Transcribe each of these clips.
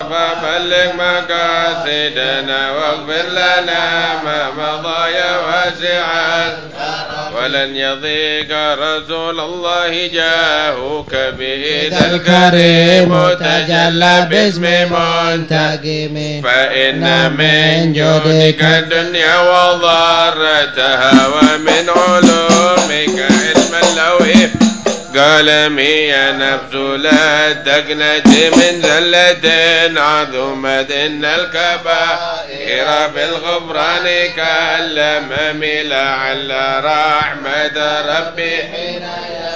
فبلغ مقاصدنا واغفر لنا ما مضى يا واسع ولن يضيق رسول الله جاهك بإذا الكريم تجلى باسم منتقم فإن من جودك الدنيا وضارتها ومن علومك علم اللوح قلمي يا نفس لا تقنتي من زلة عظمت إن الكبائر في الغفران كالأمم لعل رحمة ربي حين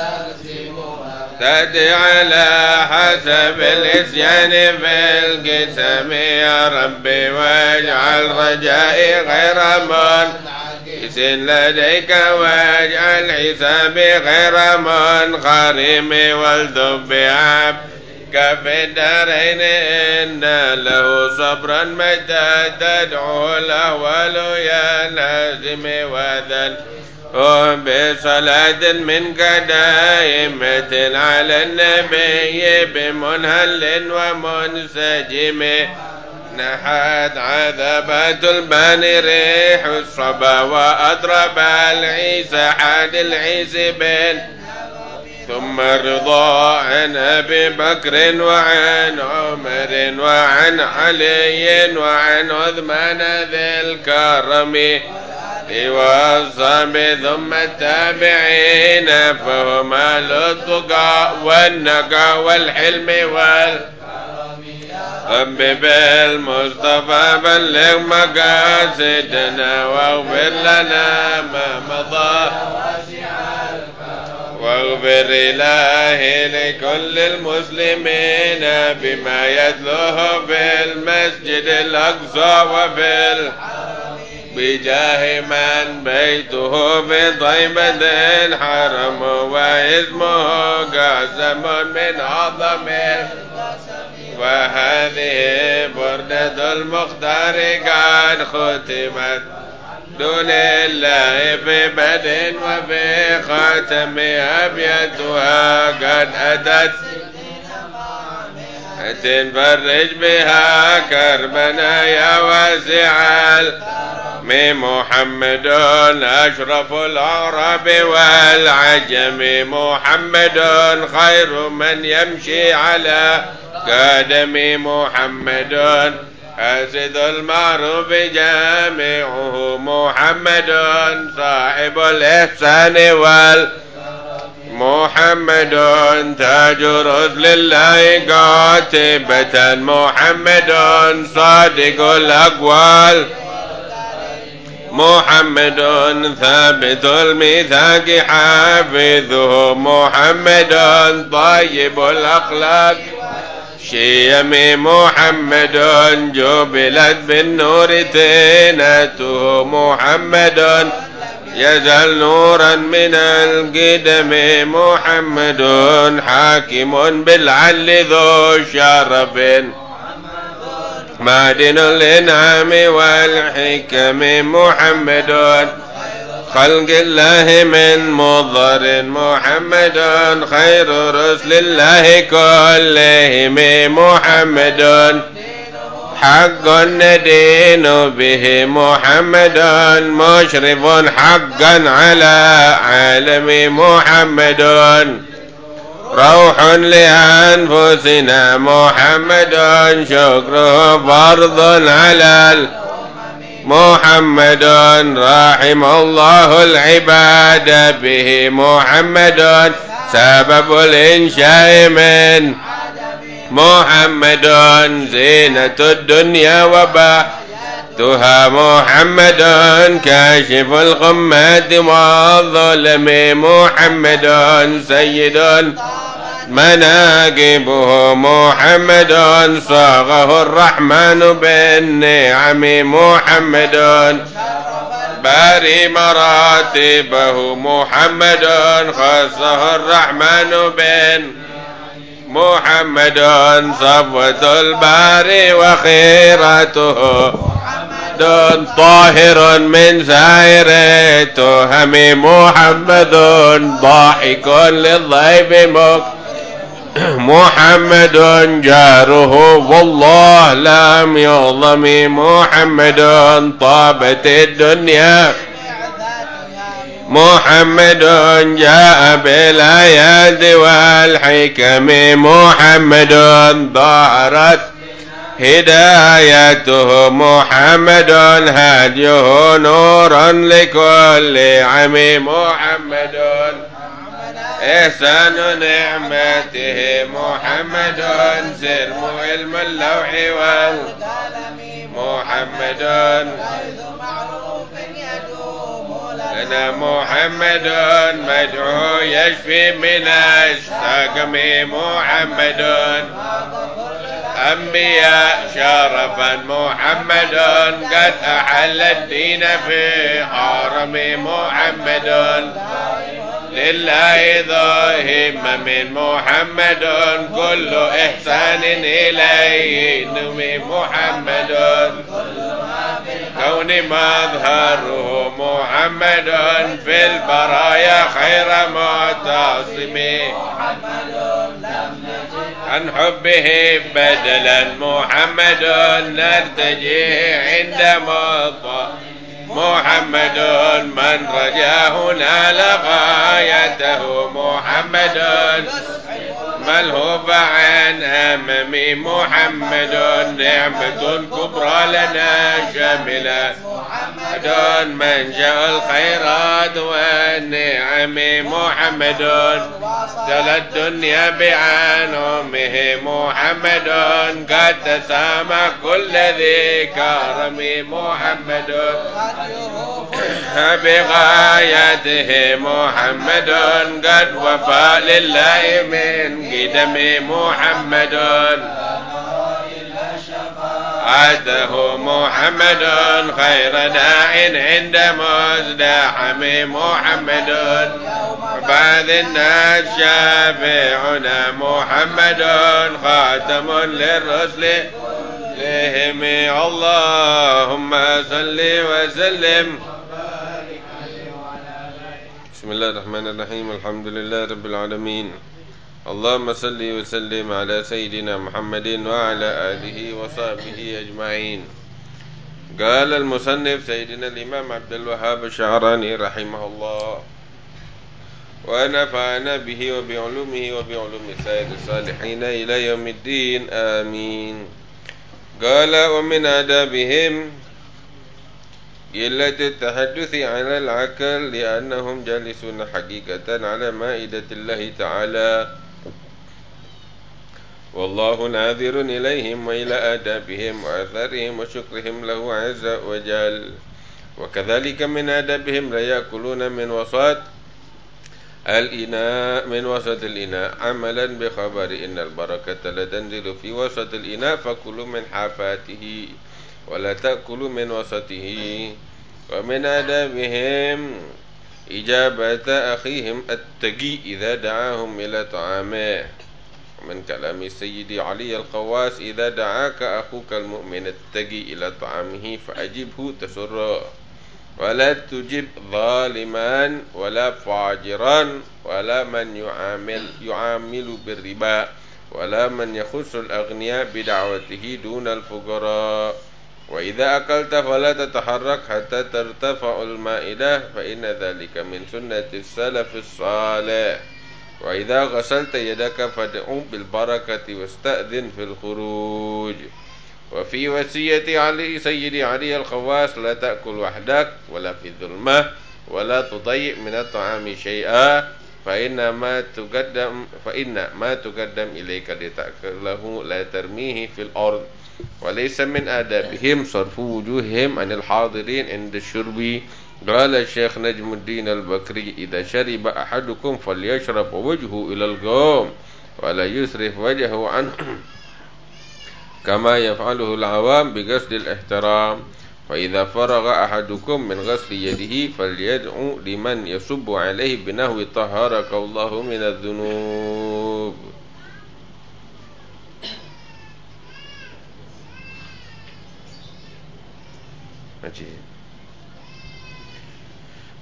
تأتي على حسب الإسيان في القسم يا ربي واجعل رجائي غير منقس لديك واجعل حسابي غير منخرم والذب عبدك في الدارين إن له صبرا متى تدعو الأهوال يا لازم وذل بصلاة منك دائمة على النبي بمنهل ومنسجم نحت عذبات الباني ريح الصبا وأضرب العيسى حاد العيسى بن ثم الرضا عن أبي بكر وعن عمر وعن علي وعن عثمان ذي الكرم والصحب ثم التابعين فهم التقى والنقى والحلم رب بالمصطفى بلغ مقاصدنا واغفر لنا ما مضى واغفر إلهي لكل المسلمين بما يتلوه في المسجد الأقصى وفي بجاه من بيته في طيبة حرم واسمه قاسم من أعظم وهذه بردة المختار قد ختمت دون الله في بدء وفي خاتم أبيتها قد أتت تنفرج بها كربنا يا واسع محمد أشرف العرب والعجم محمد خير من يمشي على قدم محمد أسد المعروف جامعه محمد صاحب الإحسان محمد تاج رسل الله قاتبة محمد صادق الأقوال محمد ثابت الميثاق حافظه محمد طيب الأخلاق شيم محمد جبلت بالنور تينته محمد يزال نورا من القدم محمد حاكم بالعدل ذو شرف معدن الإنعام والحكم محمد خلق الله من مضر محمد خير رسل الله كلهم محمد حق الدين به محمد مشرف حقا على عالم محمد روح لأنفسنا محمد شكره فرض على محمد رحم الله العباد به محمد سبب الإنشاء من محمد زينة الدنيا وبهتها محمد كاشف الغمات والظلم محمد سيد مناقبه محمد صاغه الرحمن بالنعم محمد باري مراتبه محمد خصه الرحمن محمد صفوة الباري وخيرته طاهر من سائر التهم محمد ضاحك للضيف محمد جاره والله الله لم يظلم محمد طابت الدنيا محمد جاء بالآيات والحكم محمد ظهرت هدايته محمد هديه نورا لكل عام محمد إحسان نعمته محمد سلم علم اللوح والقلم محمد لنا محمد مدعو يشفي من السقم محمد أنبياء شرفا محمد قد أحل الدين في حرم محمد لله ظاهم من محمد كل إحسان إليه نمي محمد كون مظهره محمد في البرايا خير معتصم عن حبه بدلا محمد نرتجيه عند مضى محمد من رجاه نال غايته محمد ملهوف عن أمامي محمد نعمة كبرى لنا شاملة محمد من جاء الخيرات والنعم محمد تلا الدنيا بعن أمه محمد قد تسامى كل ذي كرم محمد بغايته محمد قد وفى لله من قدم محمد عاده محمد خير داع عند مزدحم محمد بعد الناس شافعنا محمد خاتم للرسل لهم اللهم صل وسلم. بسم الله الرحمن الرحيم الحمد لله رب العالمين اللهم صل وسلم على سيدنا محمد وعلى آله وصحبه أجمعين. قال المصنف سيدنا الإمام عبد الوهاب الشعراني رحمه الله ونفعنا به وبعلومه وبعلوم سائر الصالحين إلى يوم الدين آمين. قال ومن آدابهم قلة التحدث على العقل لأنهم جالسون حقيقة على مائدة الله تعالى والله ناظر إليهم وإلى آدابهم وآثارهم وشكرهم له عز وجل. وكذلك من آدابهم لا يأكلون من وسط الإناء عملا بخبر إن البركة لتنزل في وسط الإناء فكلوا من حافاته ولا تأكلوا من وسطه. ومن آدابهم إجابة أخيهم التقي إذا دعاهم إلى طعامه. ومن كلام سيدي علي الخواس إذا دعاك أخوك المؤمن التقي إلى طعامه فأجبه تسره ولا تجب ظالما ولا فاجرا ولا من يعامل بالربا ولا من يخص الأغنياء بدعوته دون الفقراء. وإذا أكلت فلا تتحرك حتى ترتفع المائدة فإن ذلك من سنة السلف الصالح. وإذا غسلت يدك فادعو بالبركة واستأذن في الخروج. وفي وصية علي سيدي علي الخواس لا تأكل وحدك ولا في الظلمة ولا تضيع من الطعام شيئا فإن ما تقدم إليك لتأكله لا ترميه في الأرض. وليس من آدابهم صرف وجوههم عن الحاضرين عند الشرب. قال الشيخ نجم الدين البكري إذا شرب أحدكم فليشرب وجهه إلى القوم ولا يسرف وجهه عنه كما يفعله العوام بقصد الاحترام. فإذا فرغ أحدكم من غسل يده فليدعو لمن يصب عليه بنحو طهرك الله من الذنوب.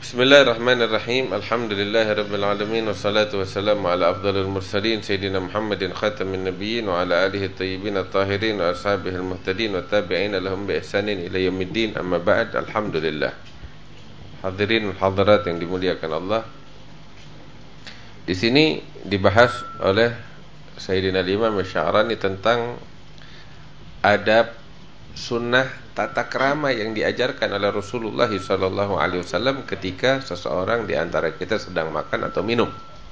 Bismillahirrahmanirrahim. Alhamdulillahirabbil alamin wassalatu wassalamu ala afdhalil mursalin sayyidina Muhammadin khatamin nabiyyin wa ala alihi thayyibin at-tahirin wa ashabihil muhtadin wa tabi'in lahum bi ihsanin ila yaumiddin. Amma ba'd. Alhamdulillah. Hadirin hadirat yang dimuliakan Allah. Di sini dibahas oleh Sayyidina Imam Sya'rani tentang adab sunnah tata krama yang diajarkan oleh Rasulullah SAW ketika seseorang di antara kita sedang makan atau minum.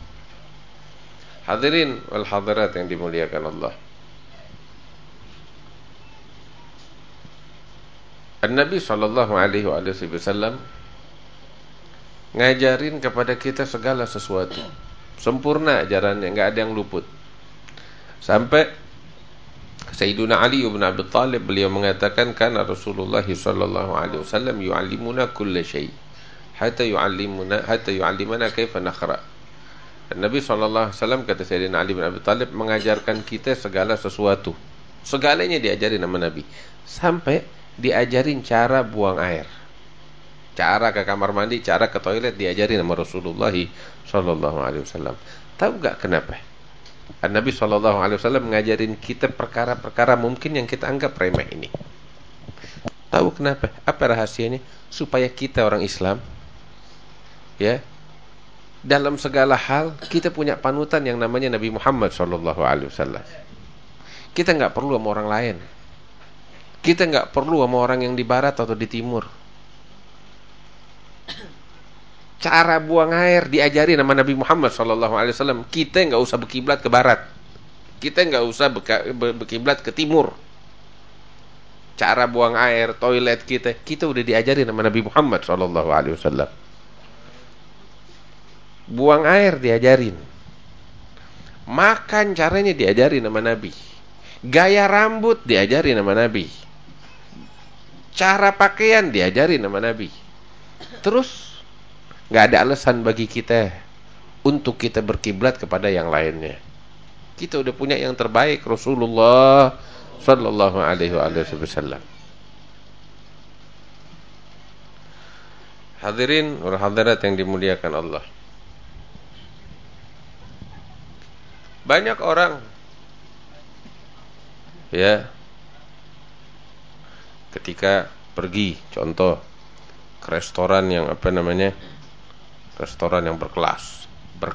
Hadirin wal hadirat yang dimuliakan Allah. Nabi SAW ngajarin kepada kita segala sesuatu. Sempurna ajarannya, enggak ada yang luput. Sampai Sayyiduna Ali bin Abi Thalib beliau mengatakan kana Rasulullah sallallahu alaihi wasallam yu'allimuna kulla syai hatta yu'allimana kaifa naqra. Nabi sallallahu alaihi wasallam, kata Sayyidina Ali bin Abi Thalib, mengajarkan kita segala sesuatu. Segalanya diajarin sama Nabi. Sampai diajarin cara buang air. Cara ke kamar mandi, cara ke toilet diajarin sama Rasulullah sallallahu alaihi wasallam. Tahu enggak kenapa? Nabi SAW mengajarin kita perkara-perkara mungkin yang kita anggap remeh ini. Tahu kenapa? Apa rahasianya? Supaya kita orang Islam, ya, dalam segala hal kita punya panutan yang namanya Nabi Muhammad SAW. Kita nggak perlu sama orang lain. Kita nggak perlu sama orang yang di barat atau di timur. Cara buang air diajari nama Nabi Muhammad SAW. Kita nggak usah berkiblat ke barat, kita nggak usah berkiblat ke timur. Cara buang air, toilet kita udah diajari nama Nabi Muhammad SAW. Buang air diajarin, makan caranya diajari nama Nabi, gaya rambut diajari nama Nabi, cara pakaian diajari nama Nabi. Terus nggak ada alasan bagi kita untuk kita berkiblat kepada yang lainnya. Kita udah punya yang terbaik, Rasulullah sallallahu alaihi wasallam. Hadirin wal hadirat yang dimuliakan Allah. Banyak orang, ya, ketika pergi contoh ke restoran yang restoran yang berkelas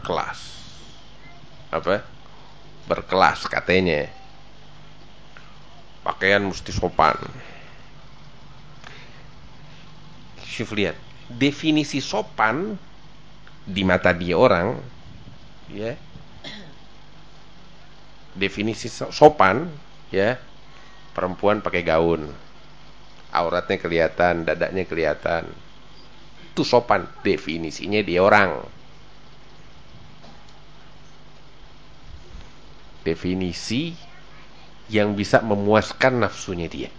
katanya, pakaian mesti sopan. Syuf, lihat definisi sopan di mata dia orang, ya, definisi sopan, ya, perempuan pakai gaun, auratnya kelihatan, dadanya kelihatan, itu sopan definisinya dia orang. Definisi yang bisa memuaskan nafsunya dia.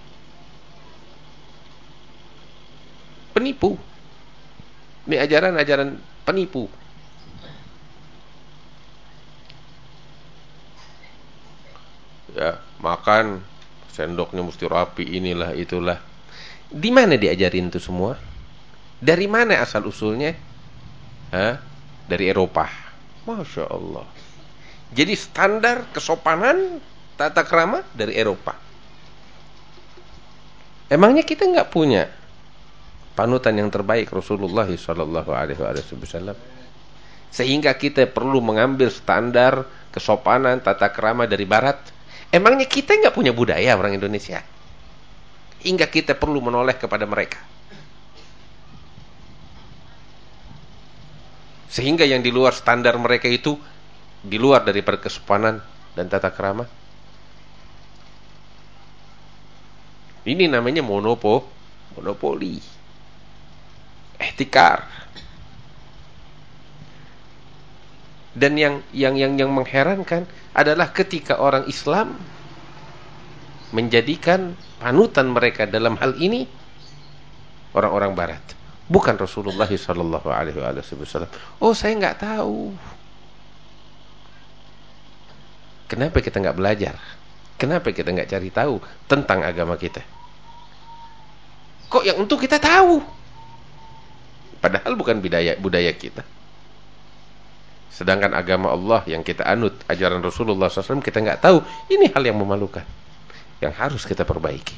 Penipu. Ini ajaran-ajaran penipu. Ya, makan sendoknya mesti rapi, inilah itulah. Di mana diajarin itu semua? Dari mana asal usulnya? Dari Eropa. Masya Allah. Jadi standar kesopanan tata krama dari Eropa. Emangnya kita nggak punya panutan yang terbaik, Rasulullah SAW? Sehingga kita perlu mengambil standar kesopanan tata krama dari Barat. Emangnya kita nggak punya budaya orang Indonesia? Hingga kita perlu menoleh kepada mereka. Sehingga yang di luar standar mereka itu di luar dari kesopanan dan tata krama. Ini namanya monopoli, ihtikar. Dan yang mengherankan adalah ketika orang Islam menjadikan panutan mereka dalam hal ini orang-orang Barat, bukan Rasulullah SAW. Oh, saya nggak tahu. Kenapa kita nggak belajar? Kenapa kita nggak cari tahu tentang agama kita? Kok yang untuk kita tahu? Padahal bukan budaya kita. Sedangkan agama Allah yang kita anut, ajaran Rasulullah SAW, kita nggak tahu. Ini hal yang memalukan, yang harus kita perbaiki.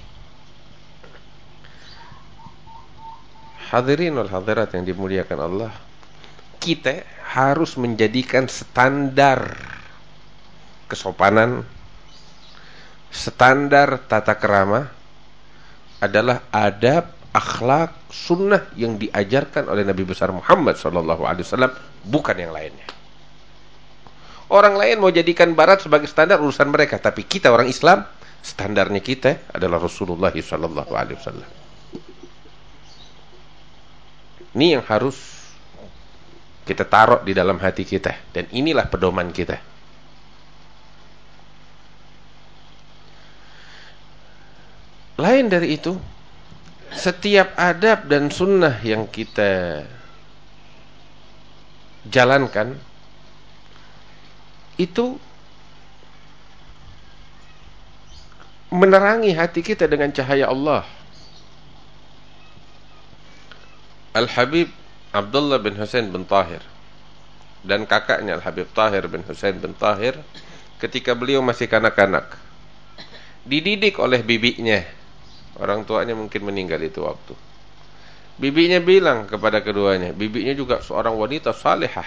Hadirin wal hadirat yang dimuliakan Allah, kita harus menjadikan standar kesopanan, standar tata kerama adalah adab, akhlak, sunnah yang diajarkan oleh Nabi besar Muhammad SAW, bukan yang lainnya. Orang lain mau jadikan barat sebagai standar, urusan mereka. Tapi kita orang Islam, standarnya kita adalah Rasulullah SAW. Ini yang harus kita taruh di dalam hati kita. Dan inilah pedoman kita. Lain dari itu, setiap adab dan sunnah yang kita jalankan itu menerangi hati kita dengan cahaya Allah. Al-Habib Abdullah bin Husain bin Tahir dan kakaknya Al-Habib Tahir bin Husain bin Tahir, ketika beliau masih kanak-kanak, dididik oleh bibinya. Orang tuanya mungkin meninggal itu waktu. Bibinya bilang kepada keduanya, bibinya juga seorang wanita salihah.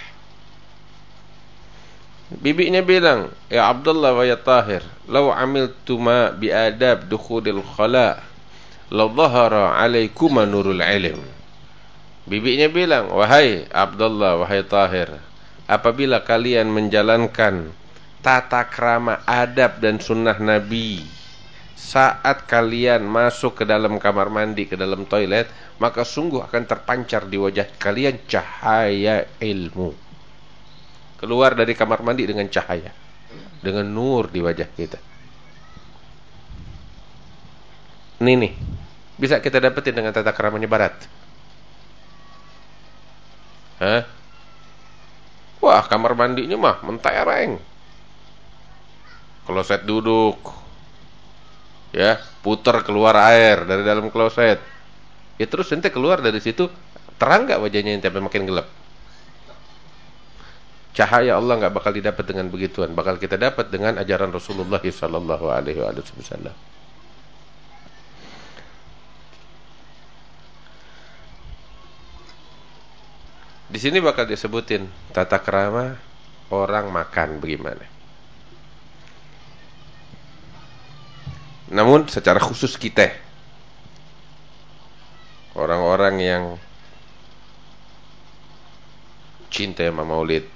Bibinya bilang, ya Abdullah wa ya Tahir, law amiltuma biadab dukhulil khala la dhahara alaikuma nurul ilm. Bibinya bilang, wahai Abdullah, wahai Tahir, apabila kalian menjalankan tata krama adab dan sunnah Nabi saat kalian masuk ke dalam kamar mandi, ke dalam toilet, maka sungguh akan terpancar di wajah kalian cahaya ilmu. Keluar dari kamar mandi dengan cahaya, dengan nur di wajah kita. Ini nih, bisa kita dapetin dengan tata keramanya barat. Hah? Wah, kamar mandinya mah mentereng. Kloset duduk, ya, putar keluar air dari dalam kloset. Ya terus ente keluar dari situ, terang gak wajahnya ente sampai makin gelap? Cahaya Allah nggak bakal didapat dengan begituan, bakal kita dapat dengan ajaran Rasulullah SAW. Di sini bakal disebutin tata krama orang makan bagaimana. Namun secara khusus kita, orang-orang yang cinta sama maulid,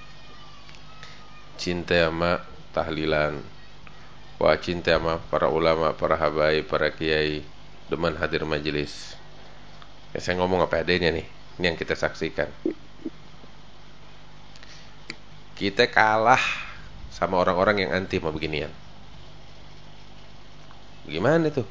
cinta sama tahlilan, wah cinta sama para ulama, para habaib, para kiai, demen hadir majelis. Ya, saya ngomong apa adanya nih, ini yang kita saksikan. Kita kalah sama orang-orang yang anti sama beginian. Gimana itu?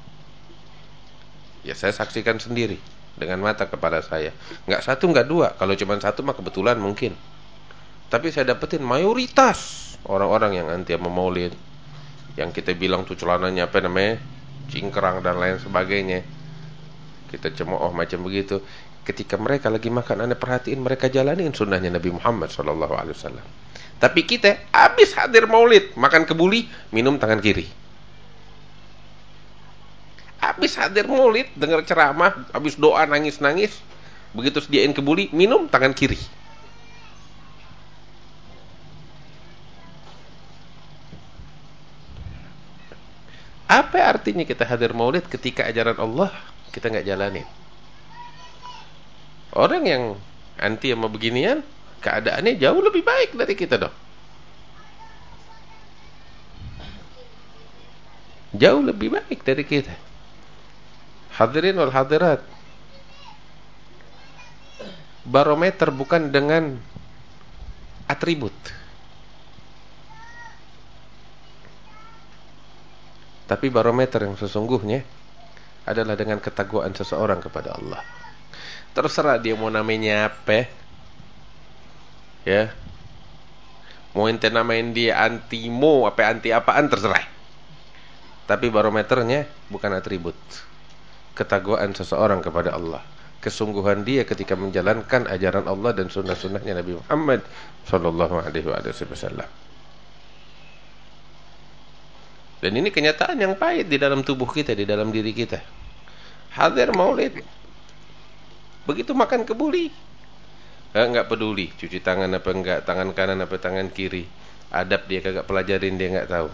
Ya saya saksikan sendiri dengan mata kepala saya. Nggak satu, nggak dua. Kalau cuma satu mah kebetulan mungkin. Tapi saya dapetin mayoritas orang-orang yang anti sama maulid, yang kita bilang tuh celananya apa namanya, cingkrang dan lain sebagainya, kita cemooh macam begitu. Ketika mereka lagi makan, Anda perhatiin mereka jalanin sunnahnya Nabi Muhammad SAW. Tapi kita habis hadir maulid, makan kebuli, minum tangan kiri. Habis hadir maulid, dengar ceramah, habis doa nangis-nangis, begitu sediain kebuli, minum tangan kiri. Apa artinya kita hadir maulid ketika ajaran Allah kita nggak jalanin? Orang yang anti sama beginian, keadaannya jauh lebih baik dari kita dong. Jauh lebih baik dari kita. Hadirin wal hadirat, barometer bukan dengan atribut, tapi barometer yang sesungguhnya adalah dengan ketakwaan seseorang kepada Allah. Terserah dia mau namanya apa, ya, mau ente namain dia antimo apa anti apaan terserah. Tapi barometernya bukan atribut, ketakwaan seseorang kepada Allah. kesungguhan dia ketika menjalankan ajaran Allah dan sunnah-sunnahnya Nabi Muhammad sallallahu alaihi wasallam. Dan ini kenyataan yang pahit di dalam tubuh kita, di dalam diri kita. Hadir maulid. Begitu makan kebuli. Enggak peduli cuci tangan apa enggak, tangan kanan apa tangan kiri. Adab dia kagak pelajarin, dia enggak tahu.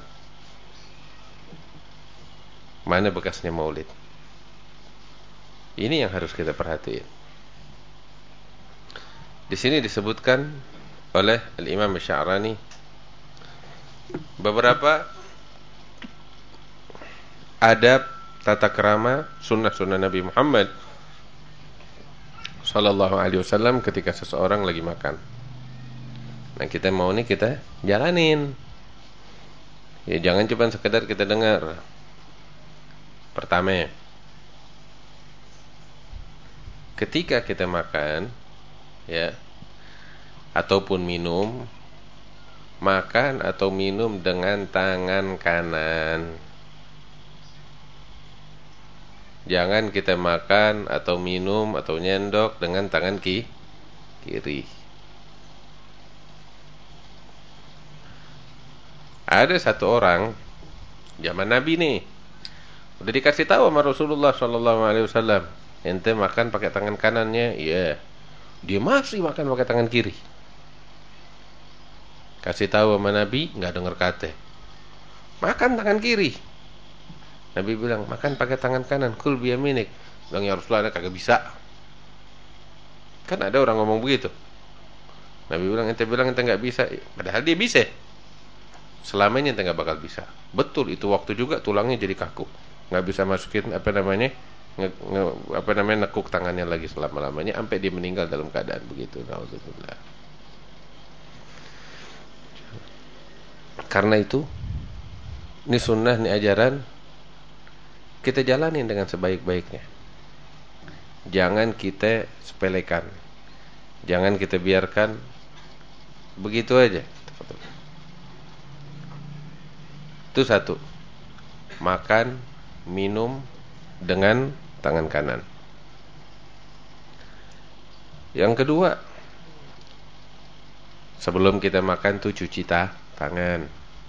Mana bekasnya maulid? Ini yang harus kita perhatiin. Di sini disebutkan oleh Al-Imam Sya'rani beberapa adab, tata krama, sunnah-sunnah Nabi Muhammad sallallahu alaihi wasallam ketika seseorang lagi makan. Nah, kita mau nih kita jalanin. Ya, jangan cuma sekedar kita dengar. Pertama, ketika kita makan, ya, ataupun minum, makan atau minum dengan tangan kanan. Jangan kita makan atau minum atau nyendok dengan tangan kiri. Ada satu orang zaman Nabi nih, udah dikasih tahu sama Rasulullah sallallahu alaihi wasallam, ente makan pakai tangan kanannya, iya. Dia masih makan pakai tangan kiri. Kasih tahu sama Nabi, enggak dengar kata. Makan tangan kiri. Nabi bilang, makan pakai tangan kanan, kul biyaminik. Bilang, ya Rasulullah, kagak bisa. Kan ada orang ngomong begitu. Nabi bilang, ente enggak bisa. Padahal dia bisa. Selamanya ente enggak bakal bisa. Betul, itu waktu juga tulangnya jadi kaku. Enggak bisa masukin nekuk tangannya lagi selama-lamanya sampai dia meninggal dalam keadaan begitu. Alhamdulillah. Karena itu, ini sunnah, ini ajaran, kita jalanin dengan sebaik-baiknya. Jangan kita sepelekan. Jangan kita biarkan begitu aja. Itu satu. Makan, minum dengan tangan kanan. Yang kedua, sebelum kita makan tuh cuci tangan.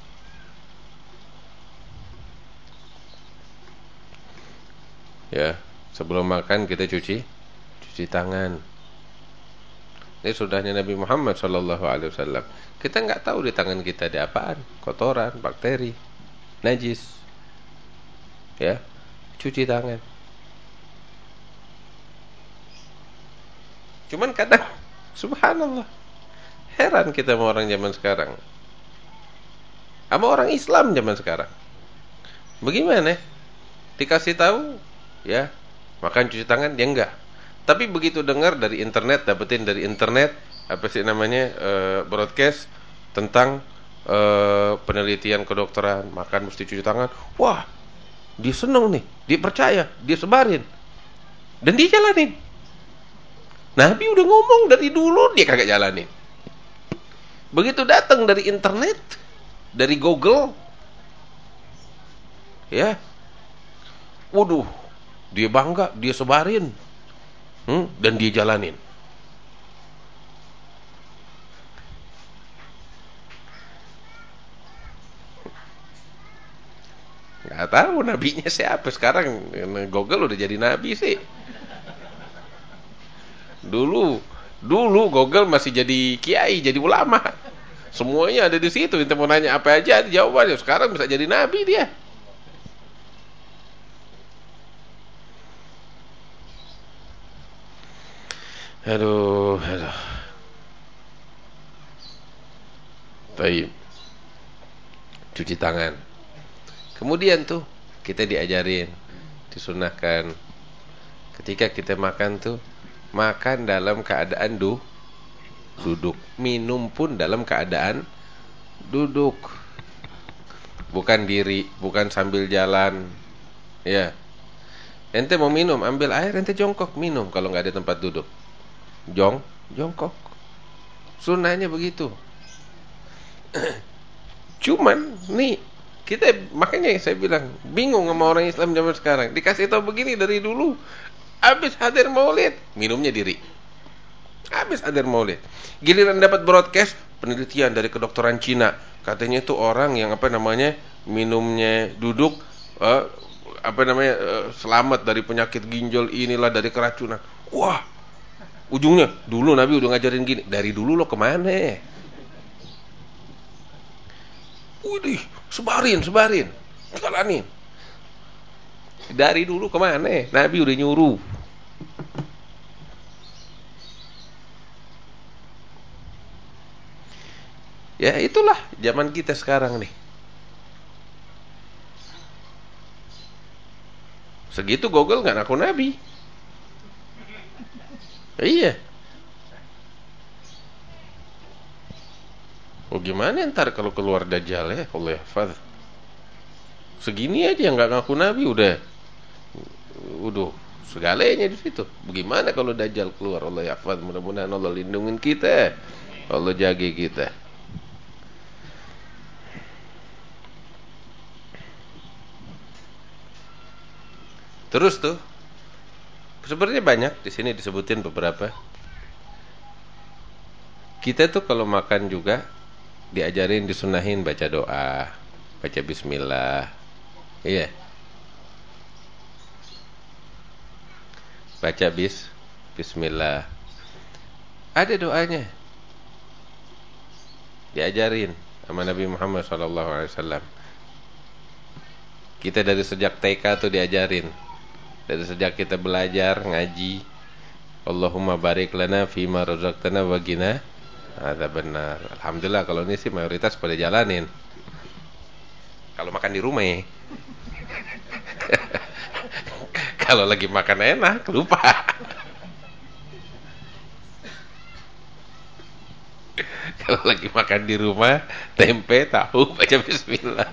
Ya, sebelum makan kita cuci tangan. Ini sunnahnya Nabi Muhammad sallallahu alaihi wasallam. Kita enggak tahu di tangan kita ada apaan, kotoran, bakteri, najis. Ya, cuci tangan. Cuman kadang subhanallah, heran kita sama orang zaman sekarang. Sama orang Islam zaman sekarang. Bagaimana? Dikasih tahu, ya, makan cuci tangan, dia enggak. Tapi begitu dengar dari internet, dapetin dari internet, apa sih namanya, broadcast tentang penelitian kedokteran, makan mesti cuci tangan. Wah, dia seneng nih, dia percaya, dia sebarin. Dan dia jalanin. Nabi udah ngomong dari dulu, dia kagak jalanin. Begitu datang dari internet, dari Google, ya, waduh, dia bangga, dia sebarin, dan dia jalanin. Nggak tahu nabinya siapa sekarang. Google udah jadi nabi sih. Dulu Google masih jadi kiai, jadi ulama. Semuanya ada di situ. Kita mau nanya apa aja ada jawabannya. Sekarang bisa jadi nabi dia. Aduh. Baik. Cuci tangan. Kemudian tuh kita diajarin, disunahkan ketika kita makan tuh, makan dalam keadaan duduk, minum pun dalam keadaan duduk, bukan diri, bukan sambil jalan. Ya, ente mau minum, ambil air, ente jongkok minum. Kalau nggak ada tempat duduk, jongkok. Sunnahnya begitu. Cuman nih, kita makanya saya bilang bingung sama orang Islam zaman sekarang. Dikasih tahu begini dari dulu, Habis hadir maulid, minumnya diri. Habis hadir maulid. Giliran dapat broadcast penelitian dari kedokteran Cina. Katanya itu orang yang minumnya duduk selamat dari penyakit ginjal inilah, dari keracunan. Wah, ujungnya dulu Nabi udah ngajarin gini. Dari dulu lo kemana? Udih, sebarin, jalanin. Dari dulu kemana? Nabi udah nyuruh. Ya itulah zaman kita sekarang nih. Segitu Google nggak ngaku Nabi. Iya. Oh gimana ntar kalau keluar Dajjal ya? Allah hafaz. Segini aja nggak ngaku Nabi udah segalanya di situ. Bagaimana kalau Dajjal keluar? Allah hafaz. Mudah-mudahan Allah lindungin kita. Allah jaga kita. Terus tuh, sebenarnya banyak di sini disebutin beberapa. Kita tuh kalau makan juga diajarin, disunahin baca doa, baca bismillah. Iya, baca bismillah. Ada doanya. Diajarin sama Nabi Muhammad SAW. Kita dari sejak TK tuh diajarin. Dari sejak kita belajar ngaji, Allahumma barik lana fima razaqtana wa qina adzabannar. Alhamdulillah kalau ini sih mayoritas pada jalanin. Kalau makan di rumah ya. Kalau lagi makan enak lupa. Kalau lagi makan di rumah, tempe, tahu, baca bismillah.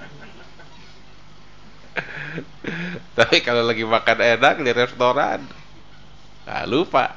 Tapi kalau lagi makan enak di restoran, lupa.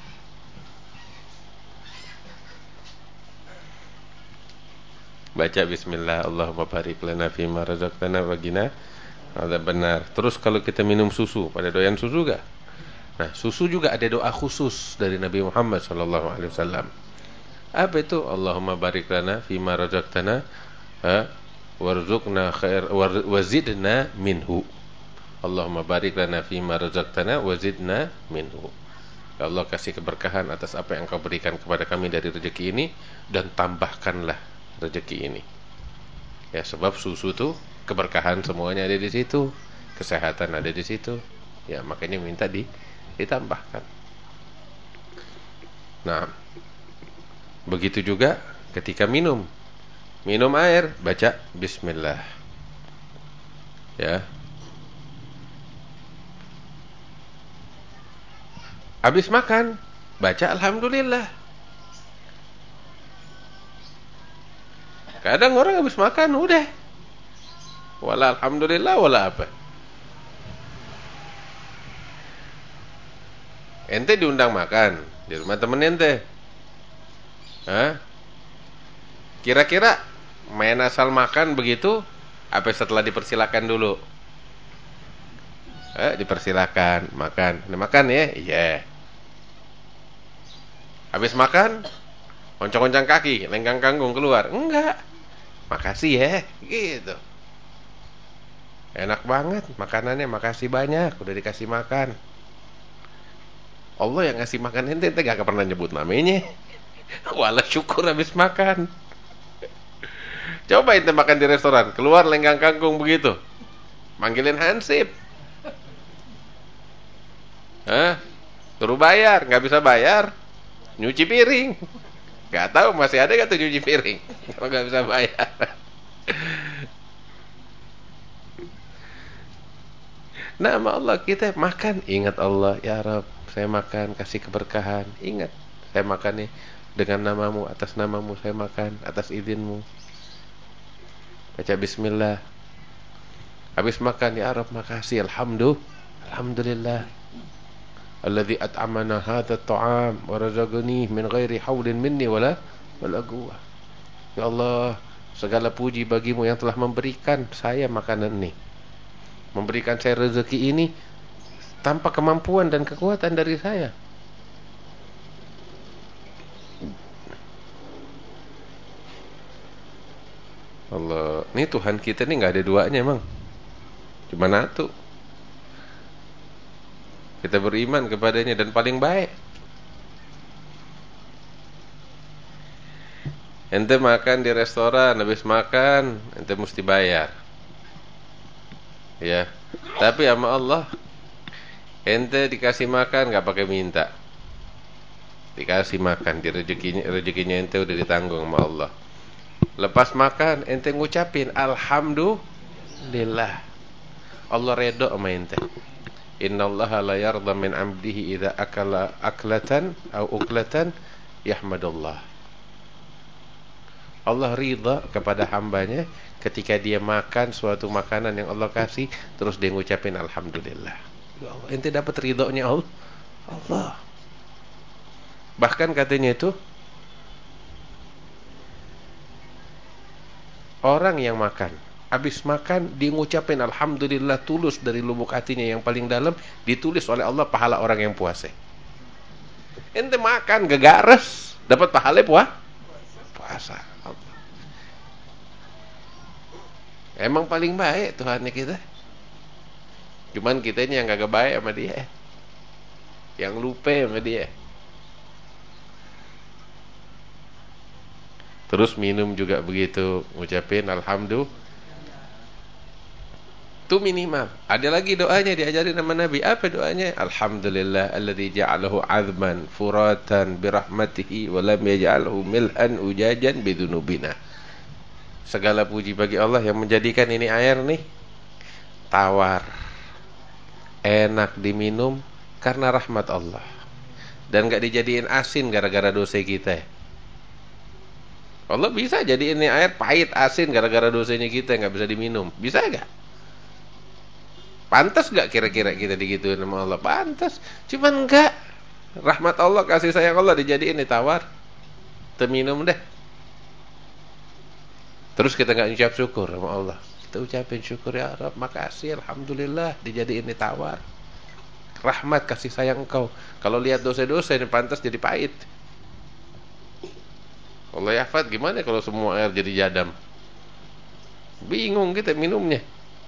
Baca bismillah, Allahumma barik lana fima razaqtana wa qina adzabannar. Terus kalau kita minum susu, pada doyan susu gak? Nah, susu juga ada doa khusus dari Nabi Muhammad SAW. Apa itu? Allahumma barik lana fima razaqtana warzuqna khair wazidna minhu. Allahumma barik lana fima razaqtana wazidna minhu. Ya Allah, kasih keberkahan atas apa yang Engkau berikan kepada kami dari rezeki ini, dan tambahkanlah rezeki ini. Ya, sebab susu tuh keberkahan semuanya ada di situ, kesehatan ada di situ. Ya, makanya minta ditambahkan. Nah, begitu juga ketika minum air, baca bismillah. Ya. Habis makan, baca alhamdulillah. Kadang orang habis makan udah wala alhamdulillah wala apa. Ente diundang makan di rumah temen ente. Kira-kira main asal makan begitu apa setelah dipersilakan dulu? Dipersilakan makan. Nah, makan ya? Iya. Habis makan oncang-oncang kaki, lenggang kangkung keluar. Enggak. Makasih ya, gitu. Enak banget makanannya, makasih banyak udah dikasih makan. Allah yang ngasih makan ente gak pernah nyebut namanya. Wala syukur habis makan. Coba ente makan di restoran, keluar lenggang kangkung begitu, manggilin hansip. Suruh bayar, nggak bisa bayar, nyuci piring. Gak tahu masih ada gak tuh nyuci piring kalau nggak bisa bayar. Nama Allah kita makan, ingat Allah, ya Rabb, saya makan, kasih keberkahan. Ingat, saya makan nih dengan namamu, atas namamu saya makan, atas izinmu. Baca bismillah. Habis makan, ya Rabb, makasih, alhamdulillah. Alladzi at'amana hadha at'am wa razaqani min ghairi haulin minni wala quwwah. Ya Allah, segala puji bagimu yang telah memberikan saya makanan ini, memberikan saya rezeki ini tanpa kemampuan dan kekuatan dari saya. Allah, ini Tuhan kita nih nggak ada duanya emang, cuma satu. Kita beriman kepadanya dan paling baik. Ente makan di restoran, habis makan ente mesti bayar, ya. Tapi sama Allah, ente dikasih makan nggak pakai minta, dikasih makan, di rezekinya ente udah ditanggung sama Allah. Lepas makan ente ngucapin alhamdulillah, Allah redha sama ente. Innallaha la yarda min 'abdihi idza akala aklatan aw uklatan yahmadullah. Allah ridha kepada hambanya ketika dia makan suatu makanan yang Allah kasih, terus dia ngucapin alhamdulillah. Ya Allah, ente dapat ridhonya Allah. Bahkan katanya itu, orang yang makan, habis makan dia ngucapin alhamdulillah tulus dari lubuk hatinya yang paling dalam, ditulis oleh Allah pahala orang yang puasa. Ente makan gegares, dapat pahala puasa. Emang paling baik Tuhannya kita. Cuman kita ini yang gak baik sama dia, yang lupa sama dia. Terus minum juga begitu, ngucapin alhamdulillah. Itu minimal. Ada lagi doanya diajarin sama Nabi. Apa doanya? Alhamdulillah alladzi ja'alahu 'azman furatan birahmatihi wa lam yaj'alhu milhan ujajan bidunubina. Segala puji bagi Allah yang menjadikan ini air nih tawar, enak diminum karena rahmat Allah, dan gak dijadiin asin gara-gara dosa kita. Allah bisa jadi ini air pahit asin gara-gara dosanya kita, gak bisa diminum. Bisa gak? Pantas gak kira-kira kita digituin sama Allah? Pantas. Cuman enggak. Rahmat Allah, kasih sayang Allah dijadiin ini tawar, terminum deh. Terus kita gak ucap syukur sama Allah. Kita ucapin syukur, ya Rabb, makasih, alhamdulillah dijadiin ini tawar. Rahmat kasih sayang Engkau. Kalau lihat dosa-dosa ini pantas jadi pahit. Allah yafat, gimana kalau semua air jadi jadam? Bingung kita minumnya.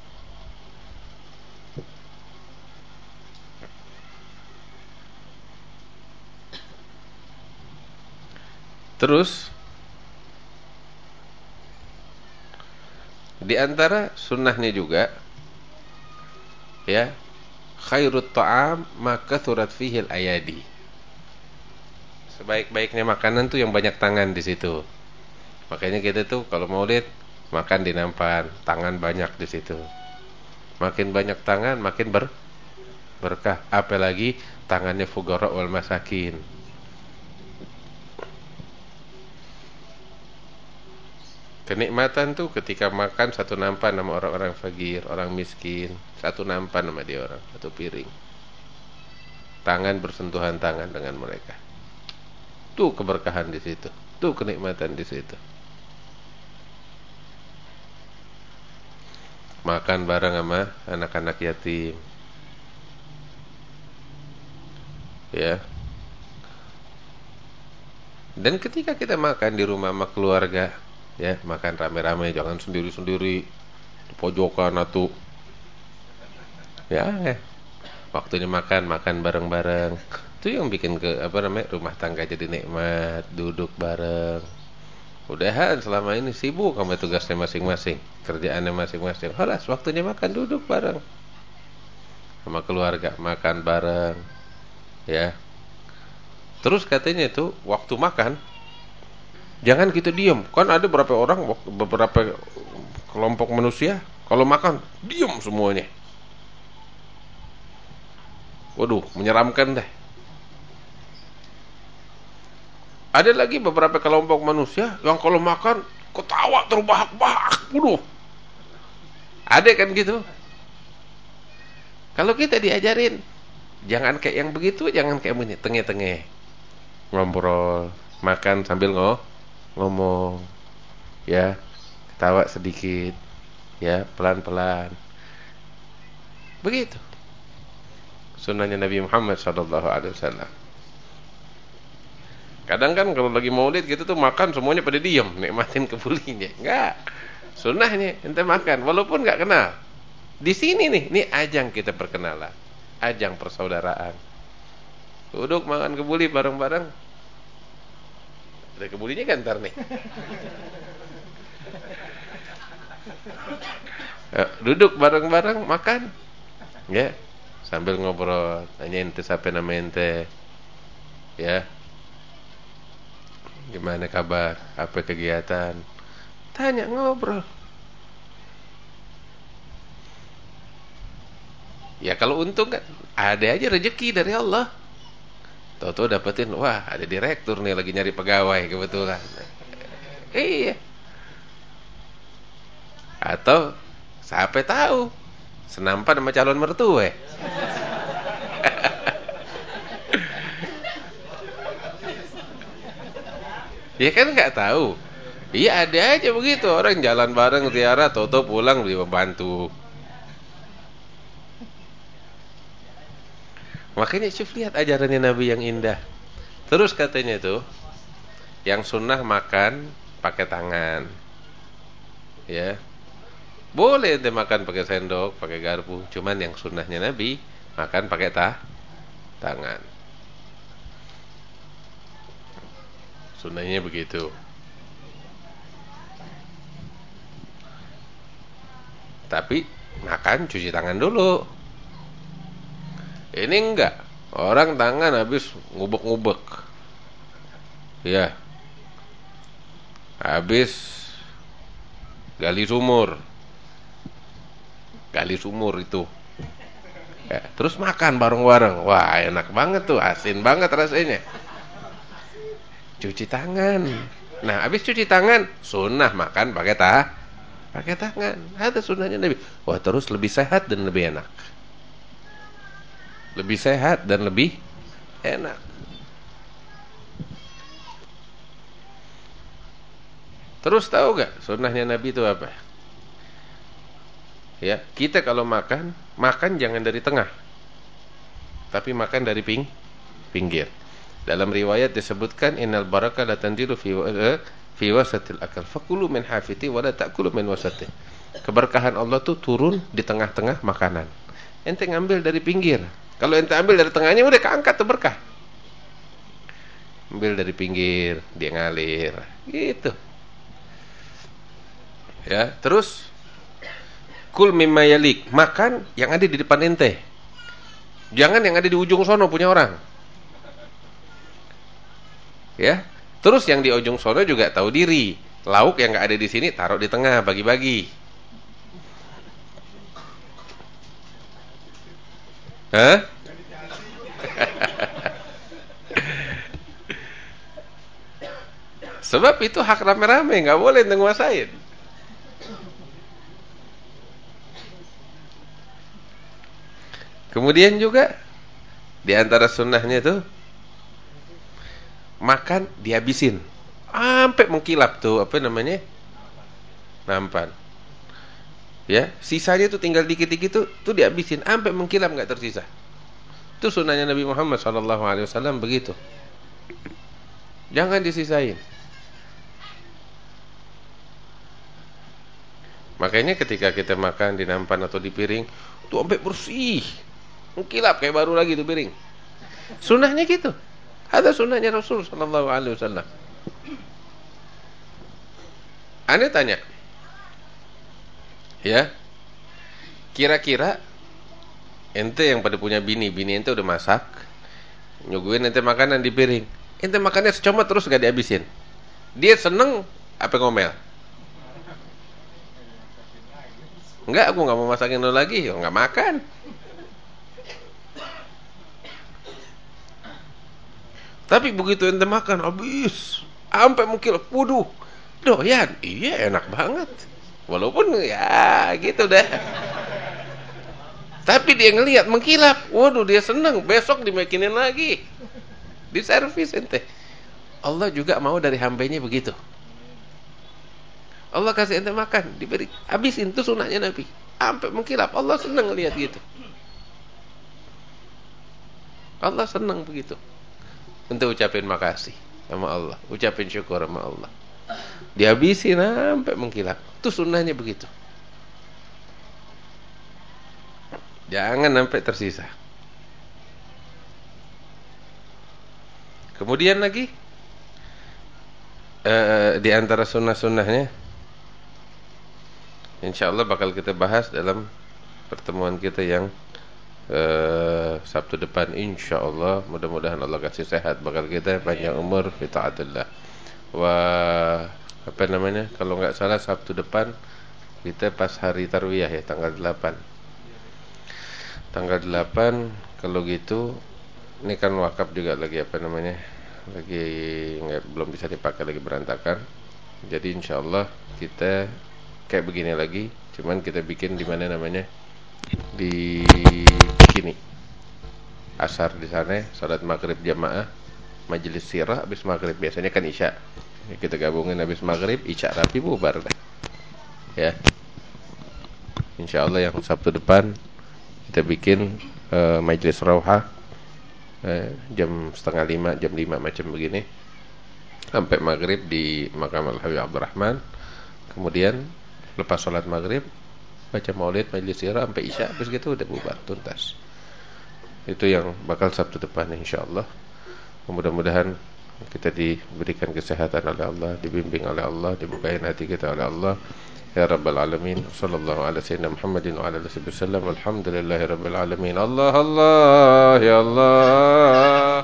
Terus di antara sunnahnya juga, ya, khairut ta'am ma kathurat fihi al-ayadi. Sebaik-baiknya makanan tuh yang banyak tangan di situ. Makanya kita tuh kalau maulid makan di nampan, tangan banyak di situ. Makin banyak tangan makin berkah, apalagi tangannya fuqara wal masakin. Kenikmatan tuh ketika makan satu nampan sama orang-orang fakir, orang miskin, satu nampan sama dia orang, satu piring. Tangan bersentuhan tangan dengan mereka. Tuh keberkahan di situ, tuh kenikmatan di situ. Makan bareng sama anak-anak yatim. Ya. Dan ketika kita makan di rumah sama keluarga, ya, makan rame-rame, jangan sendiri-sendiri di pojokan atau ya, waktunya makan bareng-bareng. Itu yang bikin rumah tangga jadi nikmat, duduk bareng. Udahan selama ini sibuk sama tugasnya masing-masing, kerjaannya masing-masing. Halas, waktunya makan duduk bareng sama keluarga, makan bareng, ya. Terus katanya itu waktu makan jangan kita diam. Kan ada beberapa kelompok manusia kalau makan diam semuanya. Waduh, menyeramkan deh. Ada lagi beberapa kelompok manusia yang kalau makan ketawa terbahak-bahak. Waduh. Ada kan gitu. Kalau kita diajarin jangan kayak yang begitu, jangan kayak begini, tengah-tengah. Ngobrol, makan sambil ngomong, ya, ketawa sedikit, ya, pelan-pelan, begitu. Sunnahnya Nabi Muhammad SAW. Kadang kan kalau lagi maulid gitu tuh makan semuanya pada diem, nikmatin kebulinya. Enggak. Sunnahnya ente makan walaupun enggak kenal. Di sini nih, ini ajang kita perkenalan. Ajang persaudaraan. Duduk makan kebuli bareng-bareng. Ada kebulinya kan ntar nih. Duduk bareng-bareng makan. Ya. Sambil ngobrol, tanya ente siapa nama ente. Ya. Gimana kabar? Apa kegiatan? Tanya, ngobrol. Ya kalau untung kan ada aja rezeki dari Allah. Tahu-tahu dapetin, wah ada direktur nih lagi nyari pegawai kebetulan. Iya. Atau siapa tahu senampan sama calon mertua. Ya kan nggak tahu. Iya ada aja begitu orang jalan bareng ziarah, tahu-tahu pulang dia membantu. Makanya Syuf lihat ajarannya Nabi yang indah. Terus katanya tuh, yang sunnah makan pakai tangan. Ya. Boleh ente makan pakai sendok, pakai garpu, cuman yang sunnahnya Nabi makan pakai tangan. Sunnahnya begitu. Tapi makan cuci tangan dulu. Ini enggak. Orang tangan habis ngubek-ngubek. Ya. Habis gali sumur. Gali sumur itu. Ya, terus makan bareng-bareng. Wah, enak banget tuh, asin banget rasanya. Cuci tangan. Nah, habis cuci tangan, sunnah makan pakai tangan. Ada sunnahnya Nabi. Wah, terus lebih sehat dan lebih enak. Lebih sehat dan lebih enak. Terus tahu gak sunnahnya Nabi itu apa? Ya, kita kalau makan jangan dari tengah, tapi makan dari pinggir. Dalam riwayat disebutkan innal baraka la tanzilu fi wasatil akal. Fakulu min hafiti wa la ta'kulu min wasati. Keberkahan Allah tuh turun di tengah-tengah makanan. Ente ngambil dari pinggir. Kalau ente ambil dari tengahnya udah keangkat tuh berkah. Ambil dari pinggir, dia ngalir. Gitu. Ya, terus kul mimma yalik, makan yang ada di depan ente. Jangan yang ada di ujung sono punya orang. Ya. Terus yang di ujung sono juga tahu diri. Lauk yang enggak ada di sini taruh di tengah, bagi-bagi. Hah? Sebab itu hak rame-rame, enggak boleh nguasain. Kemudian juga di antara sunnahnya itu makan dihabisin sampai mengkilap tuh apa namanya? Nampan. Ya, sisanya tuh tinggal dikit-dikit tuh dihabisin sampai mengkilap enggak tersisa. Itu sunnahnya Nabi Muhammad SAW begitu. Jangan disisain. Makanya ketika kita makan di nampan atau di piring tuh sampai bersih. Mengkilap kayak baru lagi tuh piring. Sunnahnya gitu. Ada sunnahnya Rasul SAW. Ane tanya, ya, kira-kira ente yang pada punya bini ente udah masak, nyuguhin ente makanan di piring, ente makannya secomot terus gak dihabisin, dia seneng apa ngomel? Enggak, aku gak mau masakin lo lagi, yo gak makan. Tapi begitu ente makan habis sampai mungkin waduh, doyan, iya enak banget. Walaupun ya gitu deh. Tapi dia ngelihat mengkilap, waduh dia senang, besok dibikinin lagi. Diservis ente. Allah juga mau dari hambanya begitu. Allah kasih ente makan, diberi, habisin, itu sunnahnya Nabi. Sampai mengkilap, Allah senang ngelihat gitu. Allah senang begitu. Untuk ucapin makasih sama Allah, ucapin syukur sama Allah. Dihabisin sampai mengkilat. Itu sunnahnya begitu. Jangan sampai tersisa. Kemudian lagi di antara sunnah-sunnahnya, insyaallah bakal kita bahas dalam pertemuan kita yang Sabtu depan, insyaallah. Mudah-mudahan Allah kasih sehat, bakal kita panjang umur fi taatillah. Apa namanya? Kalau enggak salah Sabtu depan kita pas hari tarwiyah ya, tanggal 8. Tanggal 8 kalau gitu ini kan wakaf juga lagi apa namanya? Lagi belum bisa dipakai, lagi berantakan. Jadi insyaallah kita kayak begini lagi, cuman kita bikin di mana namanya? Di sini. Asar di sana, salat maghrib jamaah, majelis sirah habis maghrib, biasanya kan isya. Kita gabungin habis maghrib, isya rapi bubar dah. Ya. Insyaallah yang Sabtu depan kita bikin majelis rauhah jam 4:30, jam 5 macam begini. Sampai maghrib di Makam Al-Habib Abdurrahman. Kemudian lepas salat maghrib baca maulid, majelis sirah sampai isya, habis gitu udah bubar tuntas. Itu yang bakal Sabtu depan insyaallah. Mudah-mudahan kita diberikan kesehatan oleh Allah, dibimbing oleh Allah, dibukain hati kita oleh Allah ya rabbal alamin. Sallallahu ala sayyidina Muhammadin wa ala alihi wasallam. Alhamdulillahi rabbil alamin. Allah Allah ya Allah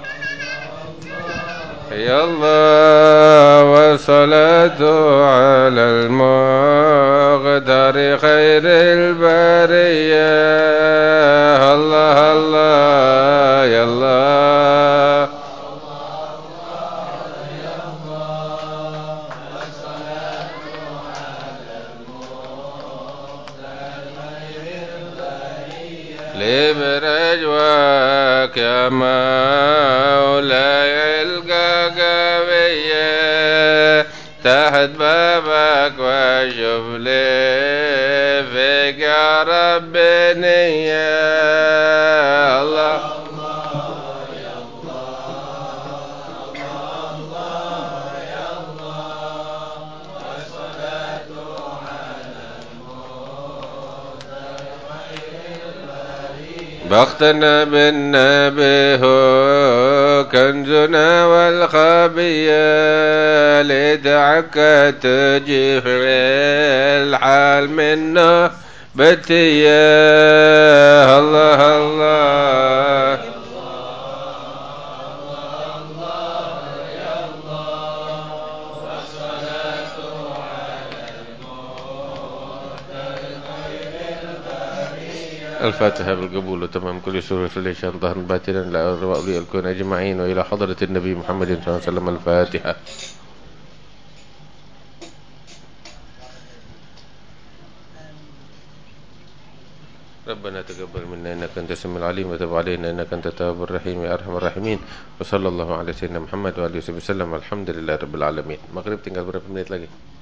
ya Allah wa salatu ala al-muqdari khairil bariyah. Allah Allah ya Allah برجواك يا مولاي القاقبية تحت بابك واشوف لي فيك يا رب نية. الله بختنا بالنبي هو كنزنا والخبية لدعك تجي في الحال منه بتيه. الله الله الفاتحة بالقبول وتمام كل سورة في الإشان ظهر باطنا لا أرواء الكون أجمعين وإلى حضرة النبي محمد صلى الله عليه وسلم. الفاتحة. ربنا تقبل منا إنك أنت السميع العليم وتب علينا إنك أنت التواب الرحيم يا أرحم الراحمين. وصلى الله على سيدنا محمد وآله وسلم. الحمد لله رب العالمين. Maghrib tinggal berapa menit lagi?